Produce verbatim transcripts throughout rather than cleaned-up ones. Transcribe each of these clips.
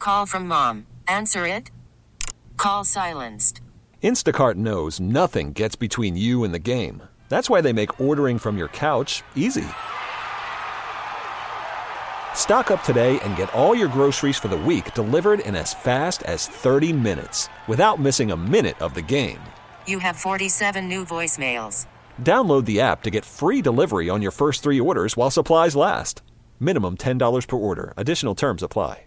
Call from mom. Answer it. Call silenced. Instacart knows nothing gets between you and the game. That's why they make ordering from your couch easy. Stock up today and get all your groceries for the week delivered in as fast as thirty minutes without missing a minute of the game. You have forty-seven new voicemails. Download the app to get free delivery on your first three orders while supplies last. Minimum ten dollars per order. Additional terms apply.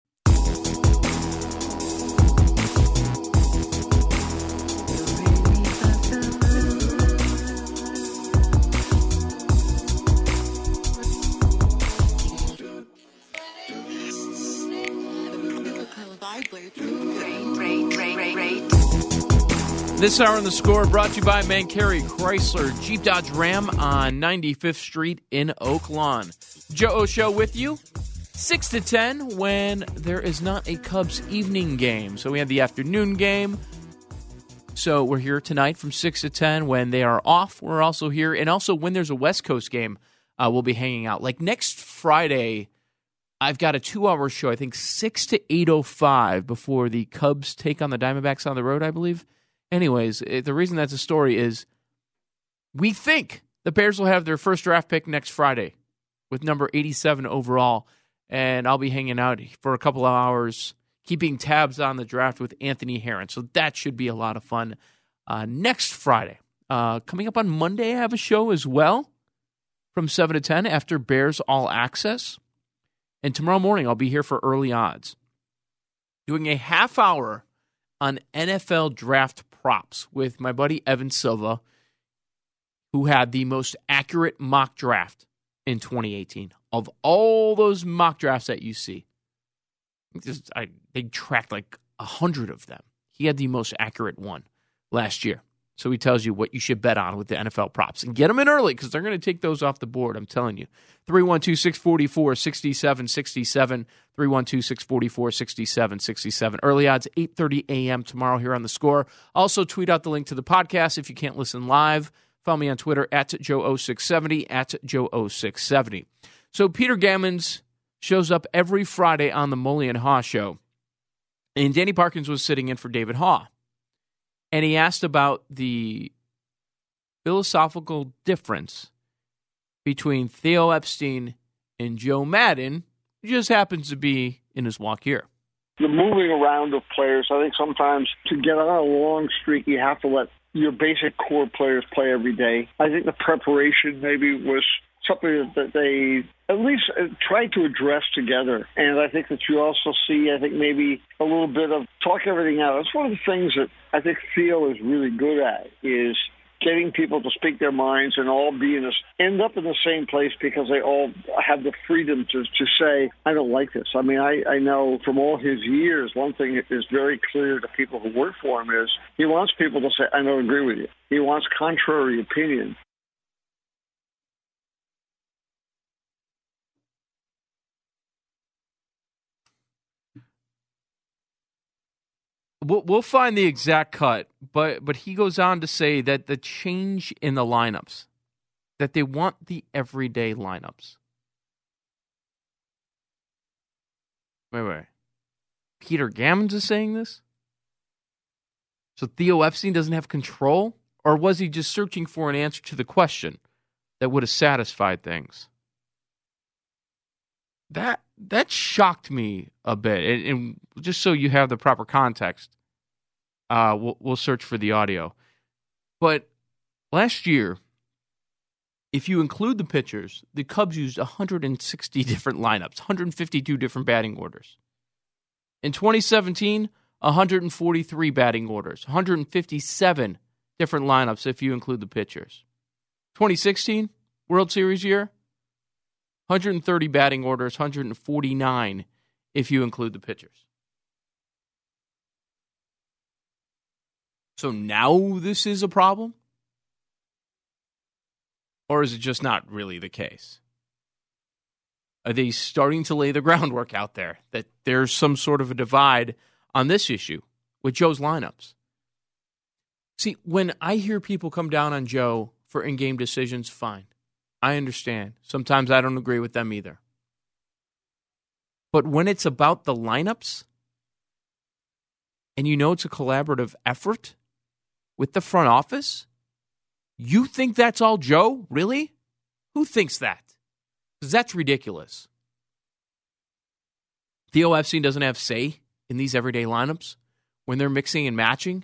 This hour on The Score brought to you by Mancari Chrysler Jeep Dodge Ram on ninety-fifth Street in Oak Lawn. Joe O Show with you, six to ten when there is not a Cubs evening game. So we have the afternoon game. So we're here tonight from six to ten when they are off. We're also here. And also when there's a West Coast game, uh, we'll be hanging out. Like next Friday, I've got a two-hour show, I think six to eight oh five before the Cubs take on the Diamondbacks on the road, I believe. Anyways, the reason that's a story is we think the Bears will have their first draft pick next Friday with number eighty-seven overall, and I'll be hanging out for a couple of hours, keeping tabs on the draft with Anthony Herron. So that should be a lot of fun uh, next Friday. Uh, coming up on Monday, I have a show as well from seven to ten after Bears All Access. And tomorrow morning, I'll be here for Early Odds, doing a half hour on N F L draft props with my buddy Evan Silva, who had the most accurate mock draft in twenty eighteen. Of all those mock drafts that you see, just, I, they tracked like a hundred of them. He had the most accurate one last year. So he tells you what you should bet on with the N F L props. And get them in early because they're going to take those off the board, I'm telling you. three one two, six four four, six seven six seven. three one two, six four four, six seven six seven. Early odds, eight thirty a.m. tomorrow here on The Score. Also, tweet out the link to the podcast if you can't listen live. Follow me on Twitter, at Joe oh six seventy, at Joe oh six seventy. So Peter Gammons shows up every Friday on the Mully and Haw Show. And Danny Parkins was sitting in for David Haw. And he asked about the philosophical difference between Theo Epstein and Joe Madden, who just happens to be in his walk here. The moving around of players, I think sometimes to get on a long streak, you have to let your basic core players play every day. I think the preparation maybe was something that they at least tried to address together. And I think that you also see, I think maybe a little bit of talk everything out. That's one of the things that I think Theo is really good at, is getting people to speak their minds and all be in this, end up in the same place because they all have the freedom to, to say, I don't like this. I mean, I, I know from all his years, one thing that is very clear to people who work for him is he wants people to say, I don't agree with you. He wants contrary opinion. We'll, we'll find the exact cut, but but he goes on to say that the change in the lineups, that they want the everyday lineups. Wait, wait. Peter Gammons is saying this? So Theo Epstein doesn't have control? Or was he just searching for an answer to the question that would have satisfied things? That that shocked me a bit. And, and just so you have the proper context, uh, we'll, we'll search for the audio. But last year, if you include the pitchers, the Cubs used one hundred sixty different lineups, one hundred fifty-two different batting orders. In twenty seventeen, one hundred forty-three batting orders, one hundred fifty-seven different lineups if you include the pitchers. twenty sixteen, World Series year, one hundred thirty batting orders, one hundred forty-nine if you include the pitchers. So now this is a problem? Or is it just not really the case? Are they starting to lay the groundwork out there that there's some sort of a divide on this issue with Joe's lineups? See, when I hear people come down on Joe for in-game decisions, fine. I understand. Sometimes I don't agree with them either. But when it's about the lineups, and you know it's a collaborative effort with the front office, you think that's all Joe? Really? Who thinks that? Because that's ridiculous. Theo Epstein doesn't have say in these everyday lineups when they're mixing and matching.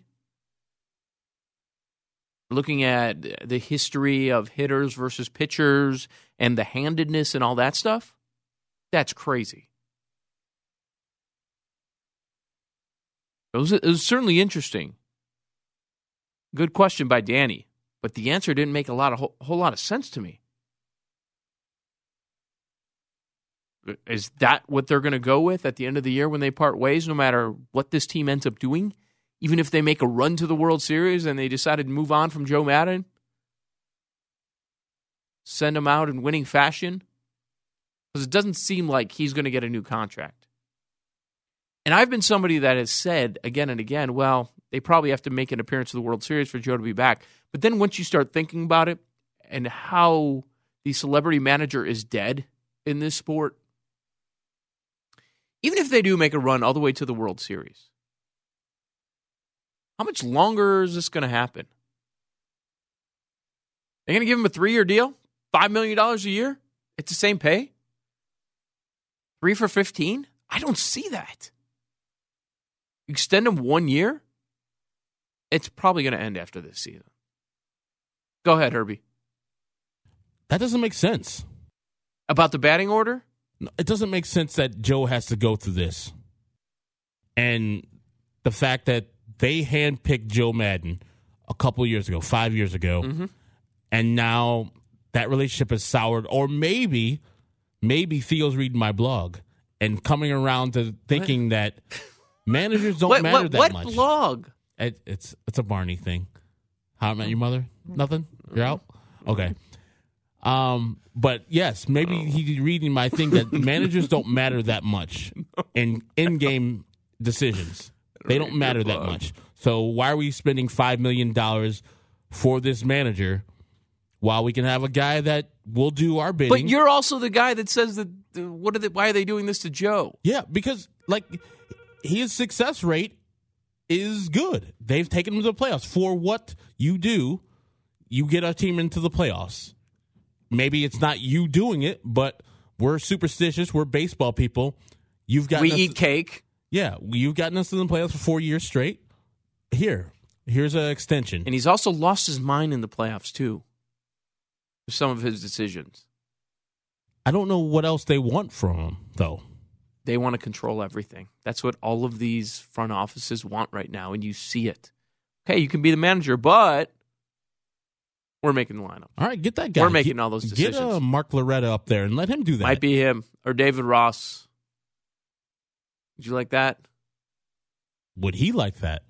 Looking at the history of hitters versus pitchers and the handedness and all that stuff, that's crazy. It was, it was certainly interesting. Good question by Danny, but the answer didn't make a lot of whole, whole lot of sense to me. Is that what they're going to go with at the end of the year when they part ways, no matter what this team ends up doing? Even if they make a run to the World Series and they decided to move on from Joe Maddon? Send him out in winning fashion? Because it doesn't seem like he's going to get a new contract. And I've been somebody that has said again and again, well, they probably have to make an appearance in the World Series for Joe to be back. But then once you start thinking about it and how the celebrity manager is dead in this sport, even if they do make a run all the way to the World Series, how much longer is this going to happen? They're going to give him a three-year deal? five million dollars a year? It's the same pay? Three for fifteen? I don't see that. Extend him one year? It's probably going to end after this season. Go ahead, Herbie. That doesn't make sense. About the batting order? No, it doesn't make sense that Joe has to go through this. And the fact that they handpicked Joe Maddon a couple years ago, five years ago, mm-hmm. and now that relationship has soured. Or maybe, maybe Theo's reading my blog and coming around to thinking what? that managers don't what, matter what, that what much. What blog? It, it's it's a Barney thing. How I Met Your Mother? Nothing? You're out? Okay. Um, but yes, maybe he's reading my thing that managers don't matter that much in in-game decisions. They don't matter that much. So why are we spending five million dollars for this manager while we can have a guy that will do our bidding? But you're also the guy that says that. What are they? Why are they doing this to Joe? Yeah, because like his success rate is good. They've taken him to the playoffs. For what you do, you get a team into the playoffs. Maybe it's not you doing it, but we're superstitious. We're baseball people. You've got we eat cake. Yeah, you've gotten us to the playoffs for four years straight. Here, here's an extension. And he's also lost his mind in the playoffs, too, with some of his decisions. I don't know what else they want from him, though. They want to control everything. That's what all of these front offices want right now, and you see it. Okay, you can be the manager, but we're making the lineup. All right, get that guy. We're making get, all those decisions. Get uh, Mark Loretta up there and let him do that. Might be him or David Ross. Would you like that? Would he like that?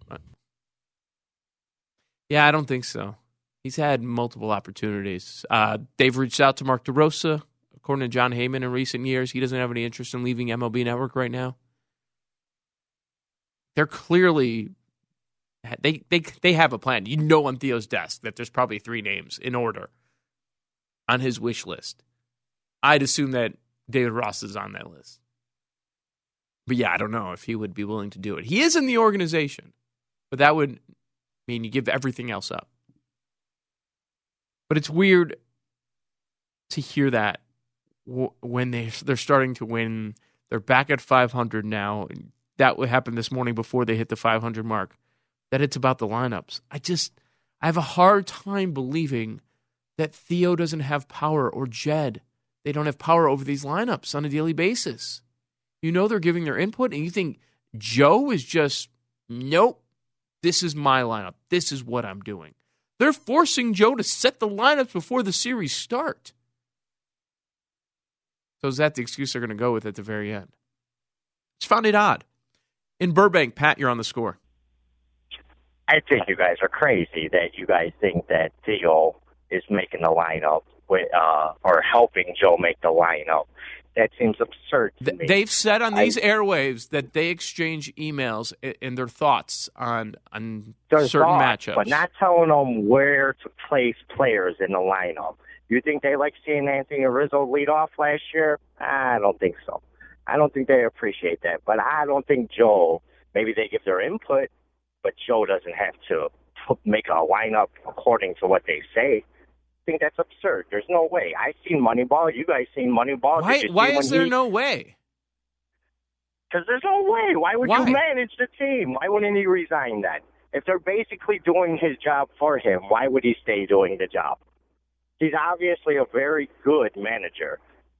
Yeah, I don't think so. He's had multiple opportunities. Uh, they've reached out to Mark DeRosa. According to John Heyman in recent years, he doesn't have any interest in leaving M L B Network right now. They're clearly they they they have a plan. You know, on Theo's desk that there's probably three names in order on his wish list. I'd assume that David Ross is on that list. But yeah, I don't know if he would be willing to do it. He is in the organization, but that would mean you give everything else up. But it's weird to hear that when they, they're starting to win. They're back at five hundred now. That would happen this morning before they hit the five hundred mark. That it's about the lineups. I just, I have a hard time believing that Theo doesn't have power or Jed. They don't have power over these lineups on a daily basis. You know they're giving their input, and you think Joe is just, nope, this is my lineup. This is what I'm doing. They're forcing Joe to set the lineups before the series start. So is that the excuse they're going to go with at the very end? Just found it odd. In Burbank, Pat, you're on the score. I think you guys are crazy that you guys think that Theo is making the lineup with, uh, or helping Joe make the lineup. That seems absurd to me. They've said on these I, airwaves that they exchange emails and their thoughts on on certain thoughts, matchups. But not telling them where to place players in the lineup. You think they like seeing Anthony Rizzo lead off last year? I don't think so. I don't think they appreciate that. But I don't think Joe maybe they give their input, but Joe doesn't have to put, make a lineup according to what they say. I think that's absurd. There's no way. I've seen Moneyball. You guys seen Moneyball. Why, why is there he, no way? Because there's no way. Why would why? you manage the team? Why wouldn't he resign then? If they're basically doing his job for him, why would he stay doing the job? He's obviously a very good manager.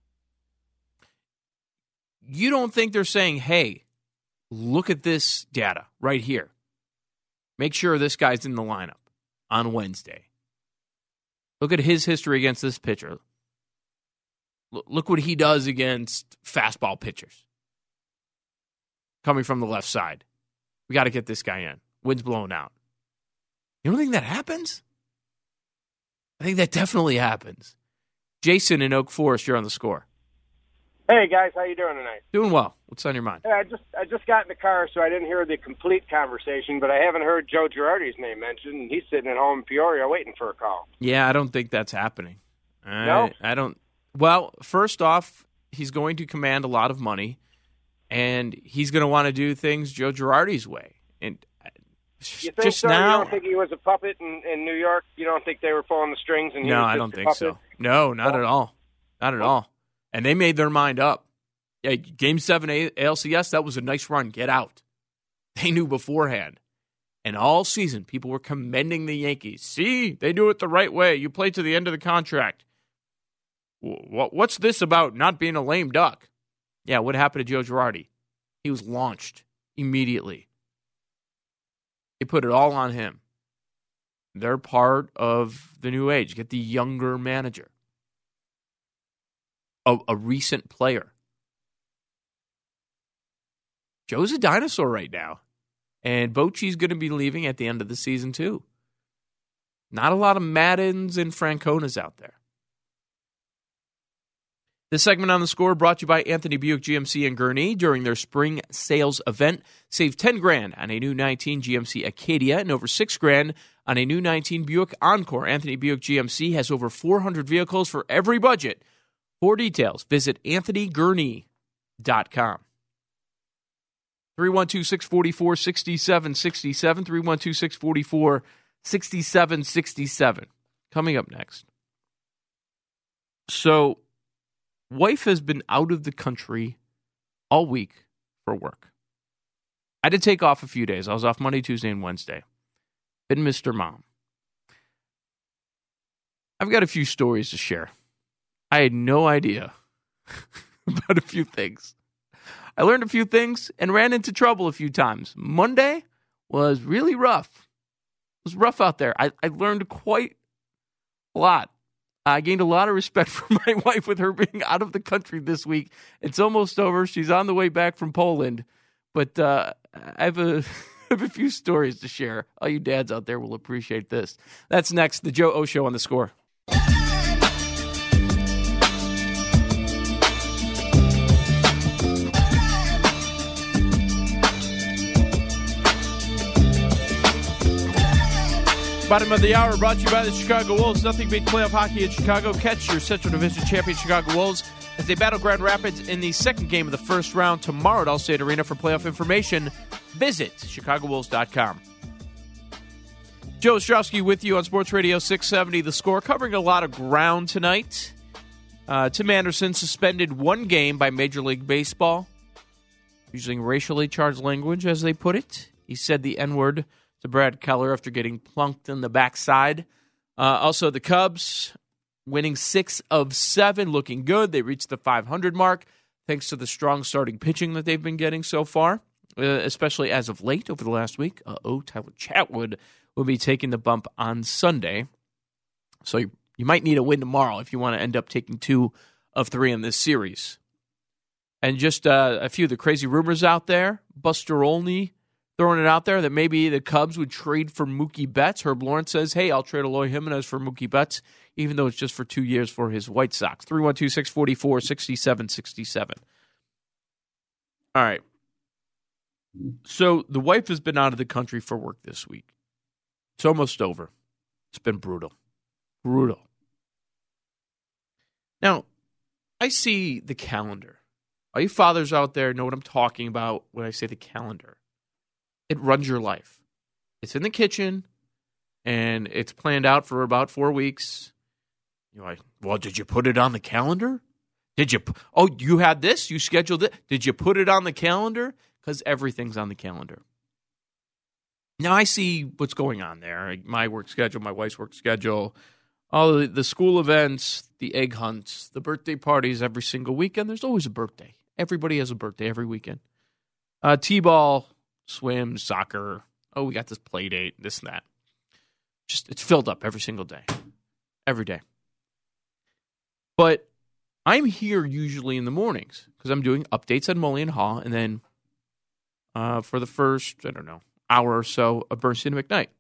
You don't think they're saying, hey, look at this data right here. Make sure this guy's in the lineup on Wednesday. Look at his history against this pitcher. Look what he does against fastball pitchers coming from the left side. We got to get this guy in. Wind's blowing out. You don't think that happens? I think that definitely happens. Jason in Oak Forest, you're on the Score. Hey guys, how you doing tonight? Doing well. What's on your mind? Yeah, I just I just got in the car, so I didn't hear the complete conversation, but I haven't heard Joe Girardi's name mentioned. He's sitting at home in Peoria waiting for a call. Yeah, I don't think that's happening. I, no, I don't. Well, first off, he's going to command a lot of money, and he's going to want to do things Joe Girardi's way. And you think just so? now, You don't think he was a puppet in, in New York? You don't think they were pulling the strings? And he no, was I just don't a think puppet? so. No, not at all. Not at all. And they made their mind up. Yeah, Game seven A L C S, that was a nice run. Get out. They knew beforehand. And all season, people were commending the Yankees. See, they do it the right way. You play to the end of the contract. What's this about not being a lame duck? Yeah, what happened to Joe Girardi? He was launched immediately. They put it all on him. They're part of the new age. Get the younger manager. A, a recent player. Joe's a dinosaur right now. And Bochy's going to be leaving at the end of the season, too. Not a lot of Maddens and Franconas out there. This segment on the Score brought to you by Anthony Buick G M C in Gurnee during their spring sales event. Save ten grand on a new nineteen G M C Acadia and over six grand on a new nineteen Buick Encore. Anthony Buick G M C has over four hundred vehicles for every budget. For details, visit anthony gurnee dot com. three one two, six four four, six seven six seven, three one two, six four four, six seven six seven. Coming up next. So, wife has been out of the country all week for work. I had to take off a few days. I was off Monday, Tuesday, and Wednesday. Been Mister Mom. I've got a few stories to share. I had no idea about a few things. I learned a few things and ran into trouble a few times. Monday was really rough. It was rough out there. I, I learned quite a lot. I gained a lot of respect for my wife with her being out of the country this week. It's almost over. She's on the way back from Poland. But uh, I have a, I have a few stories to share. All you dads out there will appreciate this. That's next. The Joe O Show on the Score. Bottom of the hour brought to you by the Chicago Wolves. Nothing beats playoff hockey in Chicago. Catch your Central Division champion Chicago Wolves as they battle Grand Rapids in the second game of the first round tomorrow at Allstate Arena. For playoff information, visit chicago wolves dot com. Joe Ostrowski with you on Sports Radio six seventy The Score, covering a lot of ground tonight. Uh, Tim Anderson suspended one game by Major League Baseball, using racially charged language, as they put it. He said the N-word to Brad Keller after getting plunked in the backside. Uh, also, the Cubs winning six of seven, looking good. They reached the five hundred mark thanks to the strong starting pitching that they've been getting so far, uh, especially as of late over the last week. Uh-oh, Tyler Chatwood will be taking the bump on Sunday. So you, you might need a win tomorrow if you want to end up taking two of three in this series. And just uh, a few of the crazy rumors out there. Buster Olney throwing it out there that maybe the Cubs would trade for Mookie Betts. Herb Lawrence says, hey, I'll trade Eloy Jimenez for Mookie Betts, even though it's just for two years for his White Sox. three one two, six four four, six seven six seven. All right. So the wife has been out of the country for work this week. It's almost over. It's been brutal. Brutal. Now, I see the calendar. All you fathers out there know what I'm talking about when I say the calendar. it runs your life. It's in the kitchen, and it's planned out for about four weeks. You're like, well, did you put it on the calendar? Did you? Oh, you had this? You scheduled it? Did you put it on the calendar? Because everything's on the calendar. Now, I see what's going on there. My work schedule, my wife's work schedule, all the, the school events, the egg hunts, the birthday parties every single weekend. There's always a birthday. Everybody has a birthday every weekend. Uh, T-ball, swim, soccer. Oh, we got this play date, this and that. Just it's filled up every single day. Every day. But I'm here usually in the mornings because I'm doing updates on Mully and Haw, and then uh, for the first, I don't know, hour or so of Bernstein and McKnight.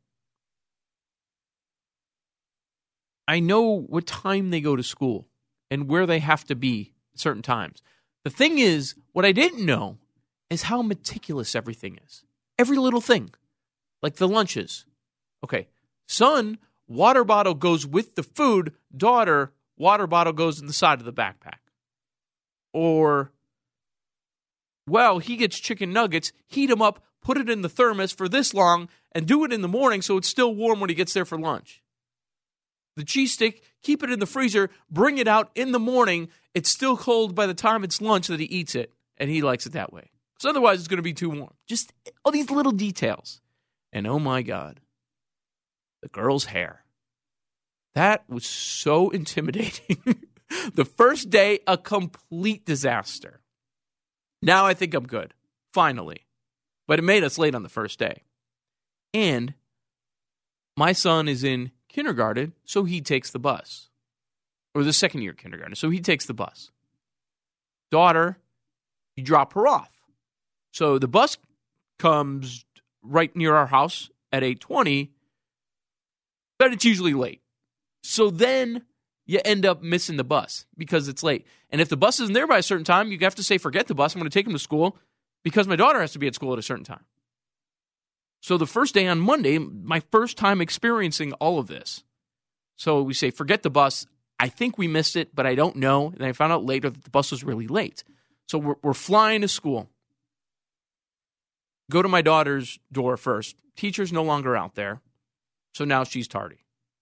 I know what time they go to school and where they have to be at certain times. The thing is, what I didn't know is how meticulous everything is. Every little thing. Like the lunches. Okay, son, water bottle goes with the food. Daughter, water bottle goes in the side of the backpack. Or, well, he gets chicken nuggets, heat them up, put it in the thermos for this long, and do it in the morning so it's still warm when he gets there for lunch. The cheese stick, keep it in the freezer, bring it out in the morning. It's still cold by the time it's lunch that he eats it, and he likes it that way. Because otherwise it's going to be too warm. Just all these little details. And oh my God, the girl's hair. That was so intimidating. The first day, a complete disaster. Now I think I'm good, finally. But it made us late on the first day. And my son is in kindergarten, so he takes the bus. Or the second year kindergarten, so he takes the bus. Daughter, you drop her off. So the bus comes right near our house at eight twenty, but it's usually late. So then you end up missing the bus because it's late. And if the bus isn't there by a certain time, you have to say, forget the bus, I'm going to take him to school because my daughter has to be at school at a certain time. So the first day on Monday, my first time experiencing all of this. So we say, forget the bus. I think we missed it, but I don't know. And I found out later that the bus was really late. So we're, we're flying to school. Go to my daughter's door first. Teacher's no longer out there. So now she's tardy.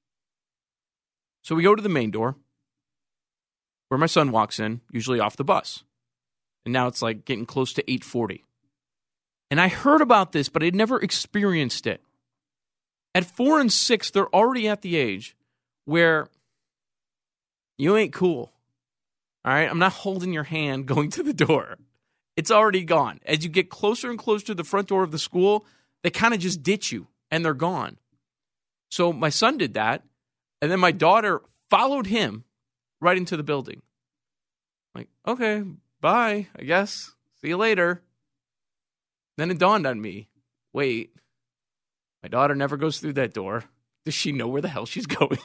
So we go to the main door where my son walks in, usually off the bus. And now it's like getting close to eight forty. And I heard about this, but I'd never experienced it. At four and six, they're already at the age where you ain't cool. All right? I'm not holding your hand going to the door. It's already gone. As you get closer and closer to the front door of the school, they kind of just ditch you, and they're gone. So my son did that, and then my daughter followed him right into the building. Like, okay, bye, I guess. See you later. Then it dawned on me, wait, my daughter never goes through that door. Does she know where the hell she's going?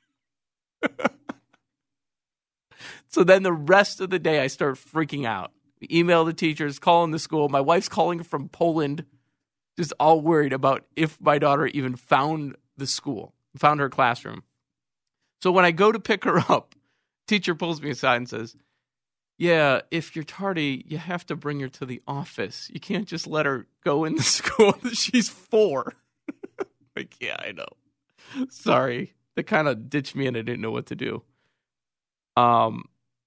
So then the rest of the day, I start freaking out. We email the teachers, calling the school. My wife's calling from Poland, just all worried about if my daughter even found the school, found her classroom. So when I go to pick her up, teacher pulls me aside and says, yeah, if you're tardy, you have to bring her to the office. You can't just let her go in the school. She's four. Like, yeah, I know. Sorry. They kind of ditched me and I didn't know what to do. Um,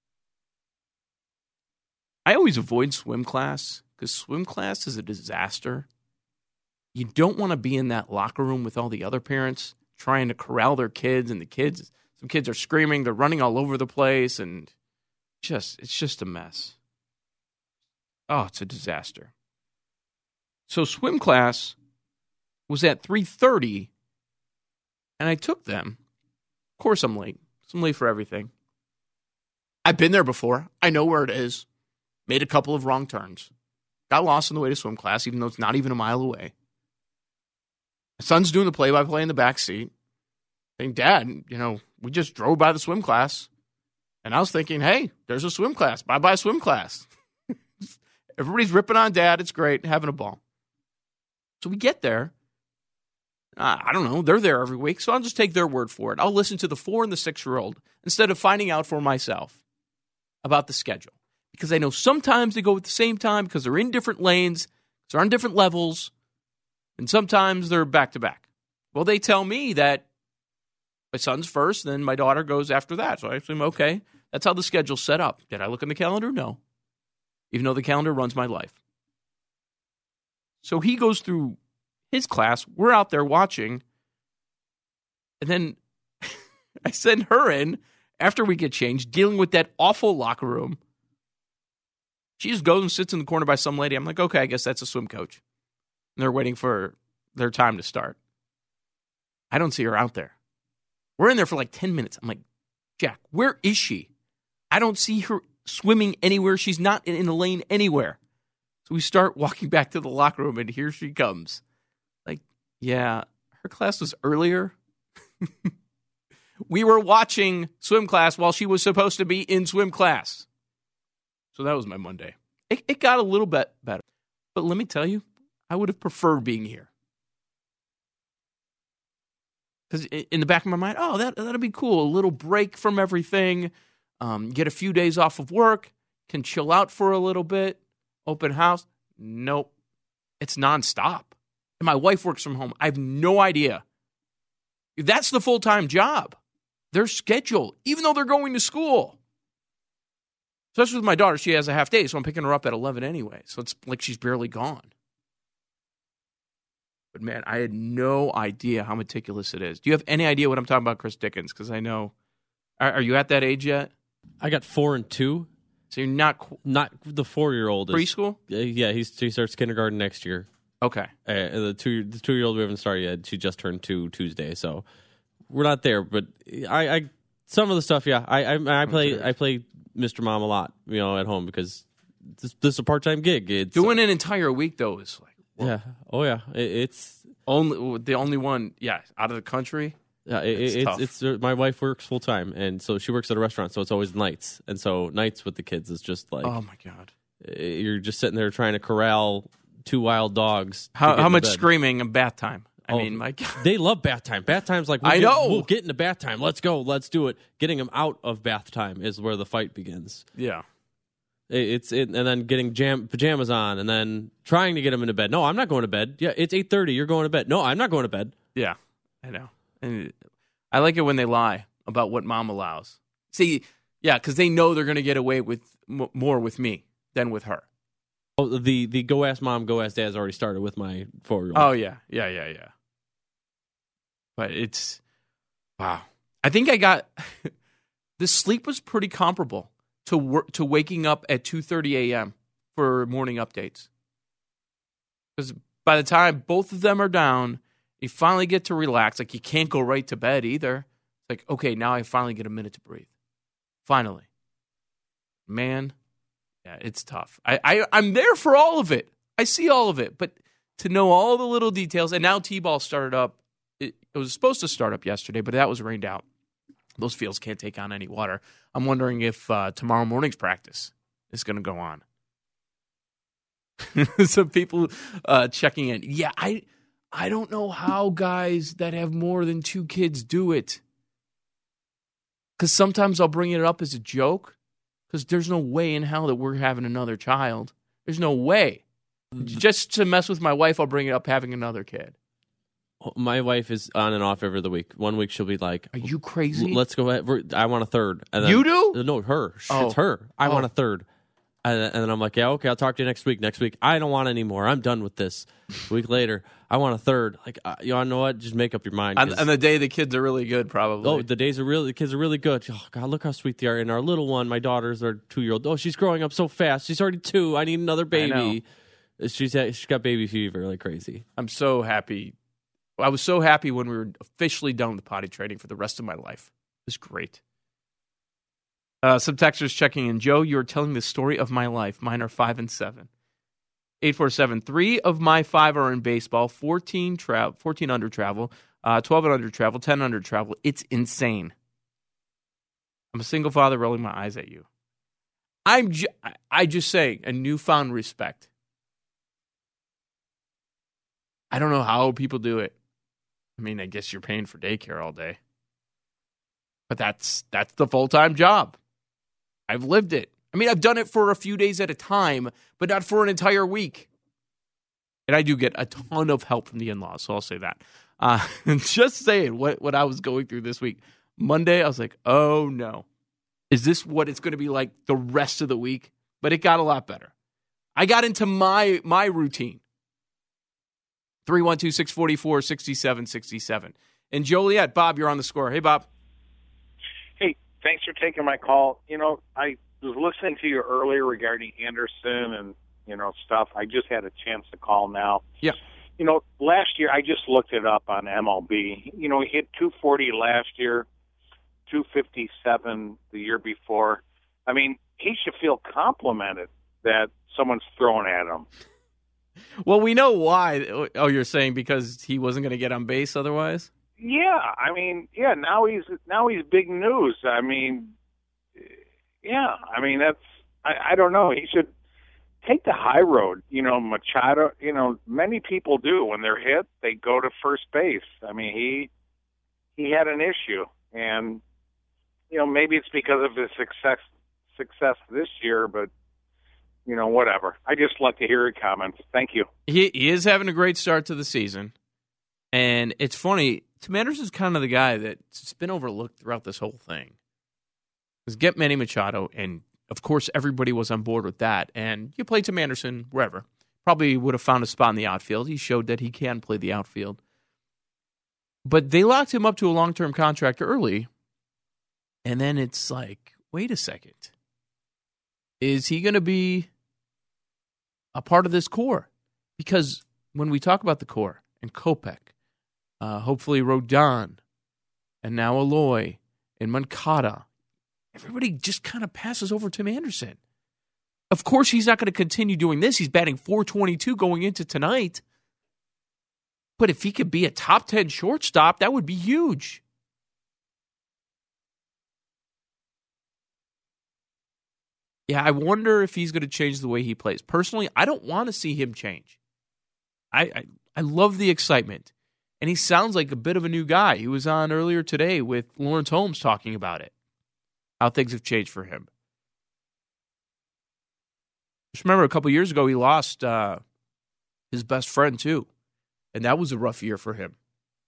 I always avoid swim class because swim class is a disaster. You don't want to be in that locker room with all the other parents trying to corral their kids, and the kids, some kids are screaming, they're running all over the place, and just it's just a mess. Oh, it's a disaster. So swim class was at three thirty, and I took them. Of course I'm late. I'm late for everything. I've been there before. I know where it is. Made a couple of wrong turns. Got lost on the way to swim class, even though it's not even a mile away. My son's doing the play-by-play in the back seat. Saying, Dad, you know, we just drove by the swim class. And I was thinking, hey, there's a swim class. Bye-bye swim class. Everybody's ripping on Dad. It's great. Having a ball. So we get there. Uh, I don't know. They're there every week, so I'll just take their word for it. I'll listen to the four and the six-year-old instead of finding out for myself about the schedule. Because I know sometimes they go at the same time because they're in different lanes, they're on different levels. And sometimes they're back-to-back. Well, they tell me that my son's first, then my daughter goes after that. So I assume, okay, that's how the schedule's set up. Did I look in the calendar? No. Even though the calendar runs my life. So he goes through his class. We're out there watching. And then I send her in after we get changed, dealing with that awful locker room. She just goes and sits in the corner by some lady. I'm like, okay, I guess that's a swim coach. And they're waiting for their time to start. I don't see her out there. We're in there for like ten minutes. I'm like, Jack, where is she? I don't see her swimming anywhere. She's not in the lane anywhere. So we start walking back to the locker room, and here she comes. Like, yeah, her class was earlier. We were watching swim class while she was supposed to be in swim class. So that was my Monday. It, it got a little bit better. But let me tell you, I would have preferred being here. Because in the back of my mind, oh, that, that'll be cool. A little break from everything. Um, get a few days off of work. Can chill out for a little bit. Open house. Nope. It's nonstop. And my wife works from home. I have no idea. That's the full-time job. Their schedule, even though they're going to school. Especially with my daughter, she has a half day, so I'm picking her up at eleven anyway. So it's like she's barely gone. But man, I had no idea how meticulous it is. Do you have any idea what I'm talking about, Chris Dickens? Because I know, are, are you at that age yet? I got four and two. So you're not qu- not the four-year-old is preschool. Uh, yeah, he's, he starts kindergarten next year. Okay. Uh, the two the two-year-old we haven't started yet. She just turned two Tuesday, so we're not there. But I, I some of the stuff, yeah, I I, I play I play Mister Mom a lot, you know, at home because this, this is a part-time gig. It's, Doing an entire week though is like whoa. yeah, oh yeah, it, it's only the only one, yeah, out of the country. Yeah, it, it's it's, it's it's my wife works full time, and so she works at a restaurant, so it's always nights, and so nights with the kids is just like, oh my god, you're just sitting there trying to corral two wild dogs. How how much bed. Screaming in bath time? I oh, mean, my god, they love bath time. Bath time's like we'll I get, know we'll get into bath time. Let's go, let's do it. Getting them out of bath time is where the fight begins. Yeah, it, it's it, and then getting jam, pajamas on, and then trying to get them into bed. No, I'm not going to bed. Yeah, it's eight thirty. You're going to bed. No, I'm not going to bed. Yeah, I know, and I like it when they lie about what mom allows. See, yeah, because they know they're going to get away with m- more with me than with her. Oh, the the go ask mom, go ask dad has already started with my four year old. Oh yeah, yeah, yeah, yeah. But it's wow. I think I got the sleep was pretty comparable to work to waking up at two thirty a.m. for morning updates. Because by the time both of them are down, you finally get to relax. Like, you can't go right to bed either. It's like, okay, now I finally get a minute to breathe. Finally. Man, yeah, it's tough. I, I, I'm there for all of it. I see all of it. But to know all the little details, and now T-ball started up. It, it was supposed to start up yesterday, but that was rained out. Those fields can't take on any water. I'm wondering if uh, tomorrow morning's practice is going to go on. Some people uh, checking in. Yeah, I... I don't know how guys that have more than two kids do it. Because sometimes I'll bring it up as a joke. Because there's no way in hell that we're having another child. There's no way. Just to mess with my wife, I'll bring it up having another kid. My wife is on and off every the week. One week she'll be like, "Are you crazy? Let's go ahead. I want a third." And then, you do? No, her. Oh. It's her. I oh. want a third. And, and then I'm like, yeah, okay, I'll talk to you next week. Next week, I don't want any more. I'm done with this. A week later, I want a third. Like, uh, you know what? Just make up your mind. And, and the day the kids are really good, probably. Oh, the days are really, the kids are really good. Oh, God, look how sweet they are. And our little one, my daughter's our two-year-old. Oh, she's growing up so fast. She's already two. I need another baby. She's she's got baby fever like crazy. I'm so happy. I was so happy when we were officially done with potty training for the rest of my life. It was great. Uh, some texters checking in. Joe, you're telling the story of my life. Mine are five and seven. eight four seven. Three of my five are in baseball. fourteen, tra- fourteen under travel. Uh, twelve and under travel. ten under travel. It's insane. I'm a single father rolling my eyes at you. I'm ju- I just say a newfound respect. I don't know how people do it. I mean, I guess you're paying for daycare all day. But that's that's the full-time job. I've lived it. I mean, I've done it for a few days at a time, but not for an entire week. And I do get a ton of help from the in-laws, so I'll say that. Uh, just saying what, what I was going through this week. Monday, I was like, oh, no. Is this what it's going to be like the rest of the week? But it got a lot better. I got into my my routine. three one two, six four four, six seven six seven. And Joliet, Bob, you're on the score. Hey, Bob. Hey, thanks for taking my call. You know, I was listening to you earlier regarding Anderson and, you know, stuff. I just had a chance to call now. Yeah. You know, last year, I just looked it up on M L B. You know, he hit two forty last year, two fifty-seven the year before. I mean, he should feel complimented that someone's throwing at him. Well, we know why. Oh, you're saying because he wasn't going to get on base otherwise? Yeah, I mean, yeah, now he's now he's big news. I mean, yeah, I mean, that's, I, I don't know. He should take the high road. You know, Machado, you know, many people do. When they're hit, they go to first base. I mean, he he had an issue. And, you know, maybe it's because of his success success this year, but, you know, whatever. I just like to hear your comments. Thank you. He, he is having a great start to the season. And it's funny, Tim Anderson's kind of the guy that's been overlooked throughout this whole thing. Because get Manny Machado, and of course everybody was on board with that. And you play Tim Anderson wherever. Probably would have found a spot in the outfield. He showed that he can play the outfield. But they locked him up to a long-term contract early. And then it's like, wait a second. Is he going to be a part of this core? Because when we talk about the core and Kopech, uh, hopefully Rodon, and now Aloy, and Moncada, everybody just kind of passes over Tim Anderson. Of course, he's not going to continue doing this. He's batting four twenty-two going into tonight. But if he could be a top ten shortstop, that would be huge. Yeah, I wonder if he's going to change the way he plays. Personally, I don't want to see him change. I, I I love the excitement. And he sounds like a bit of a new guy. He was on earlier today with Lawrence Holmes talking about it, how things have changed for him. Just remember a couple years ago, he lost uh, his best friend, too. And that was a rough year for him.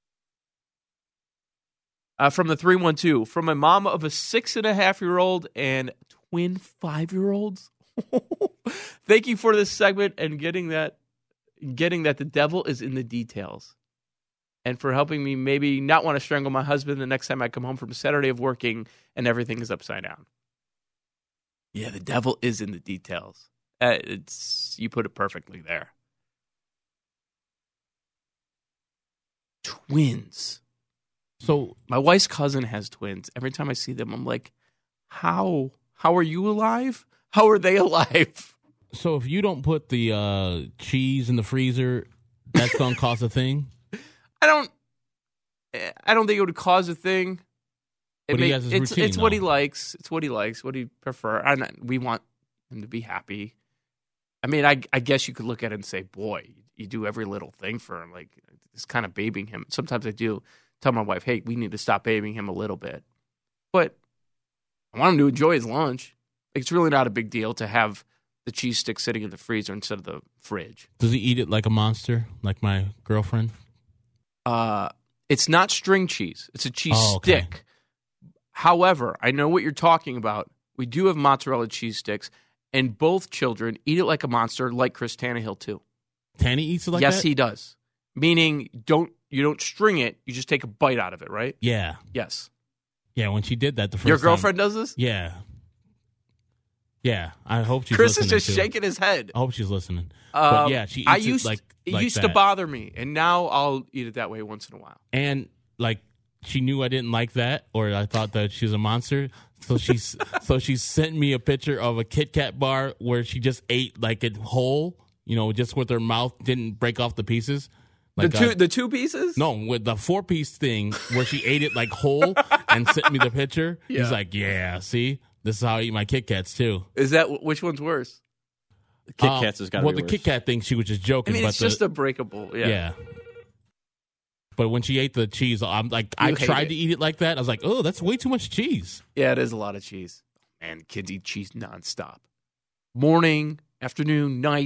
Uh, from the three one two, from a mom of a six-and-a-half-year-old and twin five-year-olds. Thank you for this segment and getting that, getting that the devil is in the details. And for helping me maybe not want to strangle my husband the next time I come home from a Saturday of working and everything is upside down. Yeah, the devil is in the details. Uh, it's you put it perfectly there. Twins. So my wife's cousin has twins. Every time I see them, I'm like, how? How are you alive? How are they alive? So if you don't put the uh, cheese in the freezer, that's going to cause a thing? I don't I don't think it would cause a thing. It but may, he has his it's routine, it's what though. he likes. It's what he likes, what he prefer. I not, we want him to be happy. I mean, I I guess you could look at it and say, boy, you do every little thing for him. Like, it's kind of babying him. Sometimes I do tell my wife, hey, we need to stop babying him a little bit. But I want him to enjoy his lunch. It's really not a big deal to have the cheese stick sitting in the freezer instead of the fridge. Does he eat it like a monster, like my girlfriend? Uh, it's not string cheese. It's a cheese Oh, okay. stick. However, I know what you're talking about. We do have mozzarella cheese sticks, and both children eat it like a monster, like Chris Tannehill too. Tanny eats it like yes, that? he does. Meaning, don't you don't string it. You just take a bite out of it, right? Yeah. Yes. Yeah, when she did that the first Your time- girlfriend does this? Yeah. Yeah, I hope she's Chris is listening, just too. shaking his head. I hope she's listening. Um, but yeah, she eats I used, it like, it like used that. to bother me, and now I'll eat it that way once in a while. And like she knew I didn't like that, or I thought that she was a monster. So she's so she sent me a picture of a Kit Kat bar where she just ate like it whole, you know, just with her mouth, didn't break off the pieces. Like the two uh, the two pieces? No, with the four piece thing where she ate it like whole and sent me the picture. Yeah. He's like, yeah, see, this is how I eat my Kit Kats too. Is that which one's worse? Kit Um, Kats has got to well, be the worse. Kit Kat thing, she was just I joking. mean, but it's the, just a breakable. Yeah. yeah. But when she ate the cheese, I'm like, You I hate tried it. to eat it like that. I was like, oh, that's way too much cheese. Yeah, it is a lot of cheese. And kids eat cheese nonstop. Morning, afternoon, night,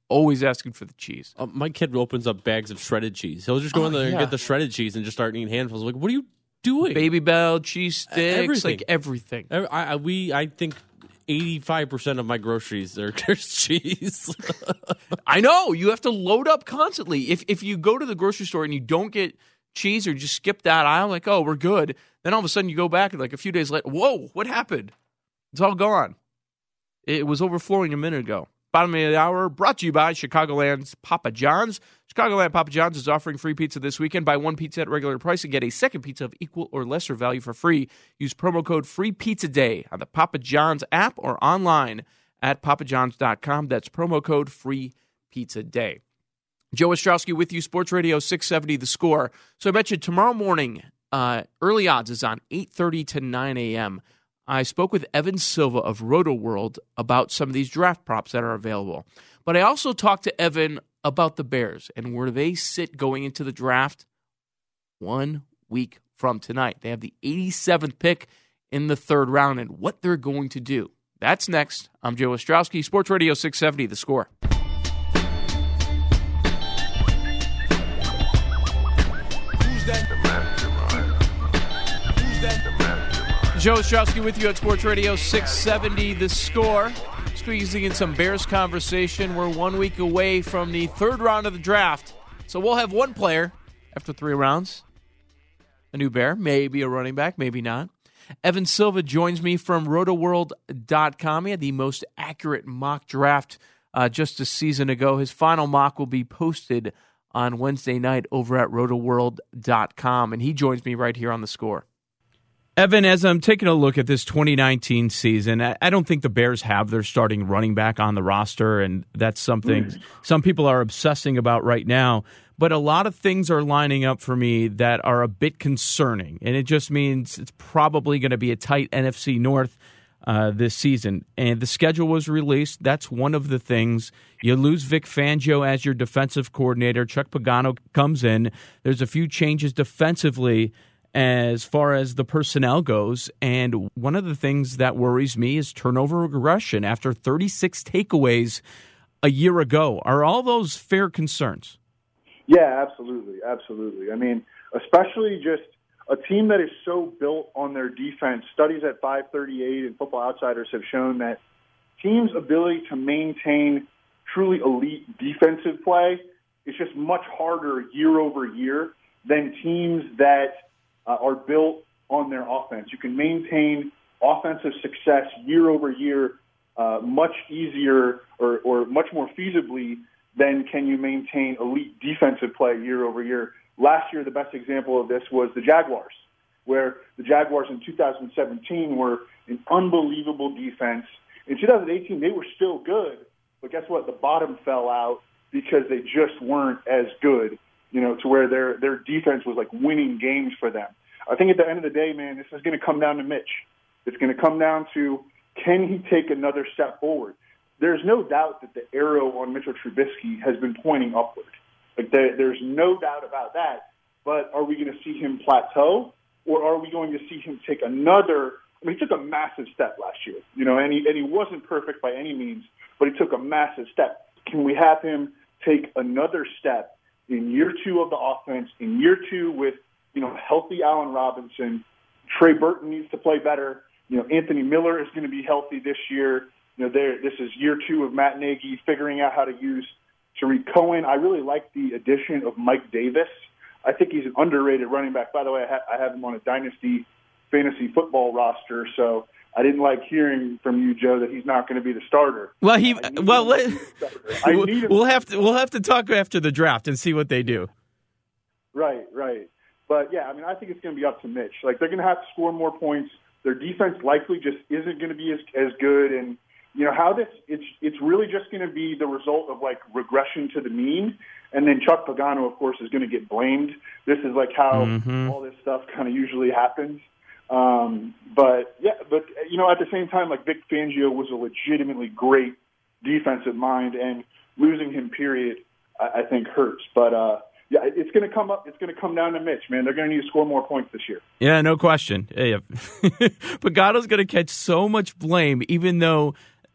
always asking for the cheese. Uh, my kid opens up bags of shredded cheese. He'll just go Oh, in there yeah. and get the shredded cheese and just start eating handfuls. Like, what are you doing? Baby Bell, cheese sticks, Everything. like everything. I, I, we, I think eighty-five percent of my groceries, there, there's cheese. I know. You have to load up constantly. If if you go to the grocery store and you don't get cheese or just skip that aisle, like, oh, we're good. Then all of a sudden you go back and like a few days later, whoa, what happened? It's all gone. It was overflowing a minute ago. Bottom of the hour, brought to you by Chicagoland's Papa John's. Chicagoland Papa John's is offering free pizza this weekend. Buy one pizza at regular price and get a second pizza of equal or lesser value for free. Use promo code FREEPIZZADAY on the Papa John's app or online at papa johns dot com. That's promo code FREEPIZZADAY. Joe Ostrowski with you, Sports Radio six seventy The Score. So I bet you tomorrow morning, uh, early odds is on eight thirty to nine a.m. I spoke with Evan Silva of Roto World about some of these draft props that are available. But I also talked to Evan about the Bears and where they sit going into the draft one week from tonight. They have the eighty-seventh pick in the third round and what they're going to do. That's next. I'm Joe Ostrowski, Sports Radio six seventy The Score. Who's that? The mastermind. Who's that? The mastermind. Joe Ostrowski with you at Sports Radio six seventy The Score. Squeezing in some Bears conversation. We're one week away from the third round of the draft. So we'll have one player after three rounds. A new Bear, maybe a running back, maybe not. Evan Silva joins me from roto world dot com. He had the most accurate mock draft uh, just a season ago. His final mock will be posted on Wednesday night over at roto world dot com. And he joins me right here on The Score. Evan, as I'm taking a look at this twenty nineteen season, I don't think the Bears have their starting running back on the roster, and that's something mm. some people are obsessing about right now. But a lot of things are lining up for me that are a bit concerning, and it just means it's probably going to be a tight N F C North uh, this season. And the schedule was released. That's one of the things. You lose Vic Fangio as your defensive coordinator. Chuck Pagano comes in. There's a few changes defensively as far as the personnel goes, and one of the things that worries me is turnover regression after thirty-six takeaways a year ago. Are all those fair concerns? Yeah, absolutely, absolutely. I mean, especially just a team that is so built on their defense. Studies at five thirty-eight and Football Outsiders have shown that teams' ability to maintain truly elite defensive play is just much harder year over year than teams that Uh, are built on their offense. You can maintain offensive success year over year uh, much easier or, or much more feasibly than can you maintain elite defensive play year over year. Last year, the best example of this was the Jaguars, where the Jaguars in two thousand seventeen were an unbelievable defense. In two thousand eighteen, they were still good, but guess what? The bottom fell out because they just weren't as good, you know, to where their their defense was like winning games for them. I think at the end of the day, man, this is going to come down to Mitch. It's going to come down to, can he take another step forward? There's no doubt that the arrow on Mitchell Trubisky has been pointing upward. Like there, there's no doubt about that. But are we going to see him plateau, or are we going to see him take another? I mean, he took a massive step last year, you know, and he and he wasn't perfect by any means, but he took a massive step. Can we have him take another step in year two of the offense, in year two with, you know, healthy Allen Robinson? Trey Burton needs to play better. You know, Anthony Miller is going to be healthy this year. You know, there. This is year two of Matt Nagy figuring out how to use Tariq Cohen. I really like the addition of Mike Davis. I think he's an underrated running back. By the way, I, ha- I have him on a dynasty fantasy football roster, so I didn't like hearing from you, Joe, that he's not going to be the starter. Well, he well let, we'll have to we'll have to talk after the draft and see what they do. Right, right. But yeah, I mean, I think it's going to be up to Mitch. Like, they're going to have to score more points. Their defense likely just isn't going to be as as good, and you know how this it's it's really just going to be the result of like regression to the mean. And then Chuck Pagano, of course, is going to get blamed. This is like how mm-hmm. all this stuff kind of usually happens. Um, but yeah, but you know, at the same time, like Vic Fangio was a legitimately great defensive mind, and losing him, period, I, I think hurts. But uh, yeah, it's going to come up. It's going to come down to Mitch, man. They're going to need to score more points this year. Yeah, no question. Yeah. Pagano's going to catch so much blame, even though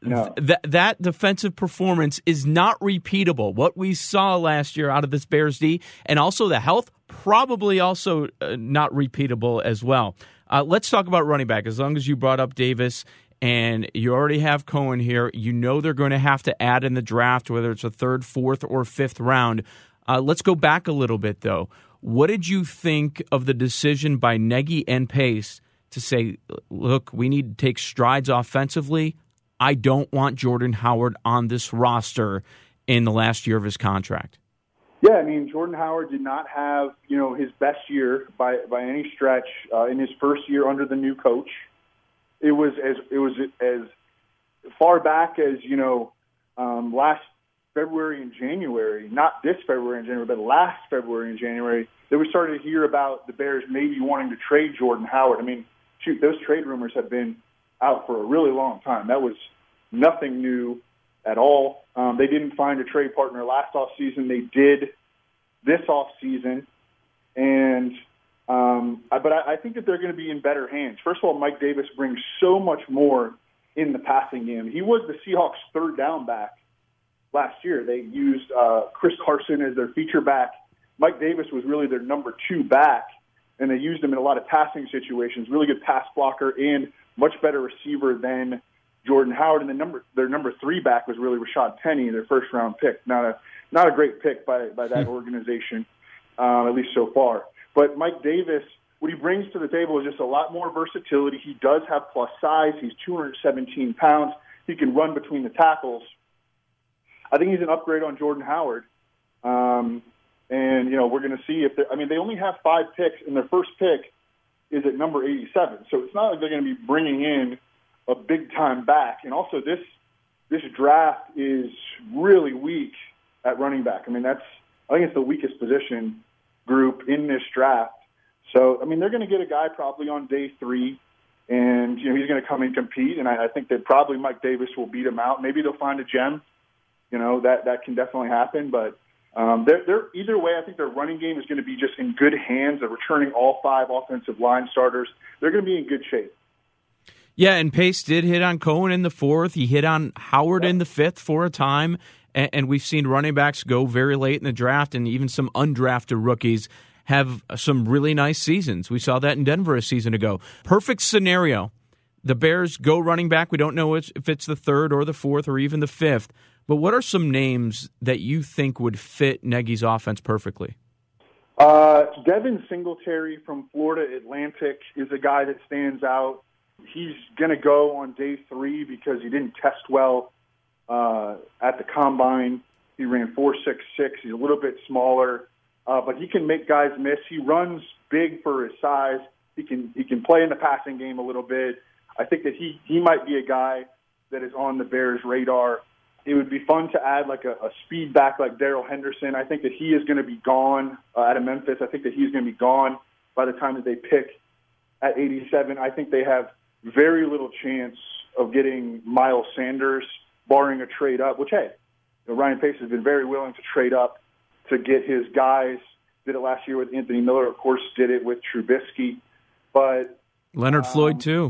No. th- th- that defensive performance is not repeatable. What we saw last year out of this Bears D, and also the health, probably also uh, not repeatable as well. Uh, let's talk about running back. As long as you brought up Davis and you already have Cohen here, you know they're going to have to add in the draft, whether it's a third, fourth, or fifth round. Uh, let's go back a little bit, though. What did you think of the decision by Nagy and Pace to say, look, we need to take strides offensively? I don't want Jordan Howard on this roster in the last year of his contract. Yeah, I mean, Jordan Howard did not have, you know, his best year by by any stretch uh, in his first year under the new coach. It was as it was as far back as, you know, um, last February and January, not this February and January, but last February and January, that we started to hear about the Bears maybe wanting to trade Jordan Howard. I mean, shoot, those trade rumors have been out for a really long time. That was nothing new at all. Um, they didn't find a trade partner last offseason. They did this offseason. And um, but I, I think that they're going to be in better hands. First of all, Mike Davis brings so much more in the passing game. He was the Seahawks' third down back last year. They used uh, Chris Carson as their feature back. Mike Davis was really their number two back, and they used him in a lot of passing situations, really good pass blocker and much better receiver than Jordan Howard. And the number, their number three back was really Rashad Penny, their first-round pick. Not a not a great pick by, by that organization, um, at least so far. But Mike Davis, what he brings to the table is just a lot more versatility. He does have plus size. He's two hundred seventeen pounds. He can run between the tackles. I think he's an upgrade on Jordan Howard. Um, and, you know, we're going to see if – I mean, they only have five picks, and their first pick is at number eighty-seven. So it's not like they're going to be bringing in a big-time back. And also this this draft is really weak at running back. I mean, that's – I think it's the weakest position group in this draft. So, I mean, they're going to get a guy probably on day three, and, you know, he's going to come and compete. And I, I think that probably Mike Davis will beat him out. Maybe they'll find a gem. You know, that, that can definitely happen. But um, they're, they're either way, I think their running game is going to be just in good hands. They're returning all five offensive line starters. They're going to be in good shape. Yeah, and Pace did hit on Cohen in the fourth. He hit on Howard yep. in the fifth for a time. And, and we've seen running backs go very late in the draft, and even some undrafted rookies have some really nice seasons. We saw that in Denver a season ago. Perfect scenario. The Bears go running back. We don't know if it's the third or the fourth or even the fifth. But what are some names that you think would fit Nagy's offense perfectly? Uh, Devin Singletary from Florida Atlantic is a guy that stands out. He's going to go on day three because he didn't test well uh, at the combine. He ran four six six. He's a little bit smaller, uh, but he can make guys miss. He runs big for his size. He can he can play in the passing game a little bit. I think that he, he might be a guy that is on the Bears' radar. It would be fun to add like a, a speed back like Darrell Henderson. I think that he is going to be gone uh, out of Memphis. I think that he's going to be gone by the time that they pick at eighty-seven. I think they have very little chance of getting Miles Sanders, barring a trade up, which, hey, you know, Ryan Pace has been very willing to trade up to get his guys. Did it last year with Anthony Miller, of course, did it with Trubisky. But Leonard um, Floyd, too.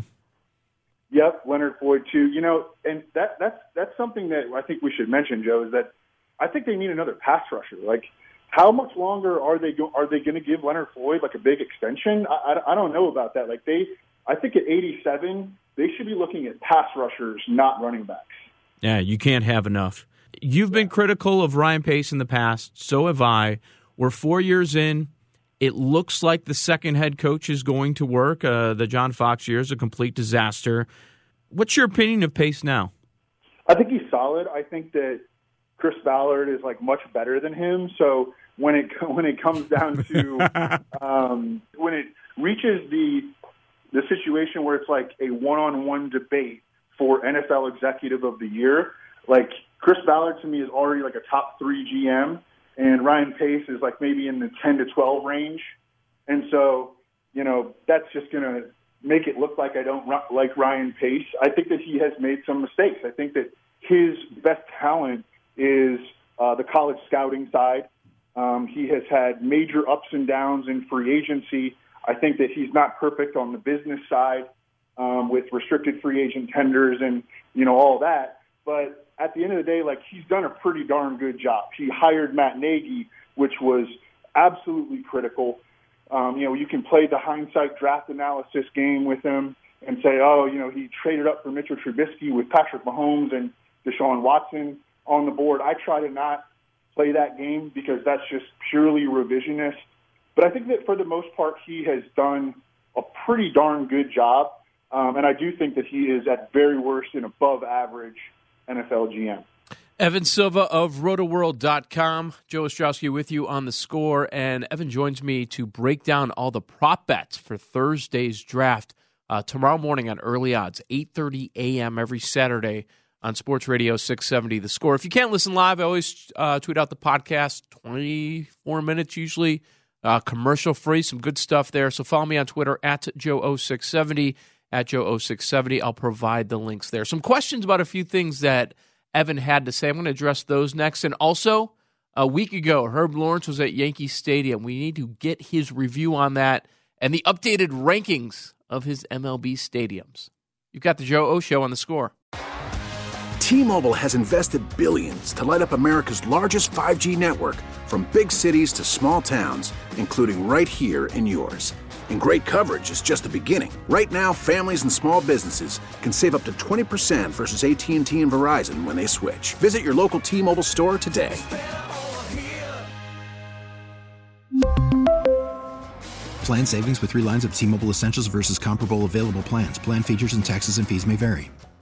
Yep, Leonard Floyd too. You know, and that that's that's something that I think we should mention, Joe, is that I think they need another pass rusher. Like, how much longer are they go, are they going to give Leonard Floyd like a big extension? I, I, I don't know about that. Like they, I think at eighty-seven they should be looking at pass rushers, not running backs. Yeah, you can't have enough. You've been critical of Ryan Pace in the past. So have I. We're four years in. It looks like the second head coach is going to work. Uh, the John Fox year is a complete disaster. What's your opinion of Pace now? I think he's solid. I think that Chris Ballard is like much better than him. So when it when it comes down to um, when it reaches the the situation where it's like a one-on-one debate for N F L Executive of the Year, like Chris Ballard to me is already like a top three G M. And Ryan Pace is like maybe in the ten to twelve range. And so, you know, that's just going to make it look like I don't like Ryan Pace. I think that he has made some mistakes. I think that his best talent is uh, the college scouting side. Um, he has had major ups and downs in free agency. I think that he's not perfect on the business side um, with restricted free agent tenders and, you know, all that. but at the end of the day, like, he's done a pretty darn good job. He hired Matt Nagy, which was absolutely critical. Um, you know, you can play the hindsight draft analysis game with him and say, oh, you know, he traded up for Mitchell Trubisky with Patrick Mahomes and Deshaun Watson on the board. I try to not play that game because that's just purely revisionist. But I think that for the most part, he has done a pretty darn good job. Um, and I do think that he is at very worst an above average N F L G M. Evan Silva of roto world dot com. Joe Ostrowski with you on The Score. And Evan joins me to break down all the prop bets for Thursday's draft uh, tomorrow morning on Early Odds, eight thirty a.m. every Saturday on Sports Radio six seventy The Score. If you can't listen live, I always uh, tweet out the podcast, twenty-four minutes usually, uh, commercial-free, some good stuff there. So follow me on Twitter, at Joe O six seventy, at Joe O six seventy. I'll provide the links there. Some questions about a few things that Evan had to say. I'm going to address those next. And also, a week ago, Herb Lawrence was at Yankee Stadium. We need to get his review on that and the updated rankings of his M L B stadiums. You've got the Joe O Show on The Score. T-Mobile has invested billions to light up America's largest five G network, from big cities to small towns, including right here in yours. And great coverage is just the beginning. Right now, families and small businesses can save up to twenty percent versus A T and T and Verizon when they switch. Visit your local T-Mobile store today. Plan savings with three lines of T-Mobile Essentials versus comparable available plans. Plan features and taxes and fees may vary.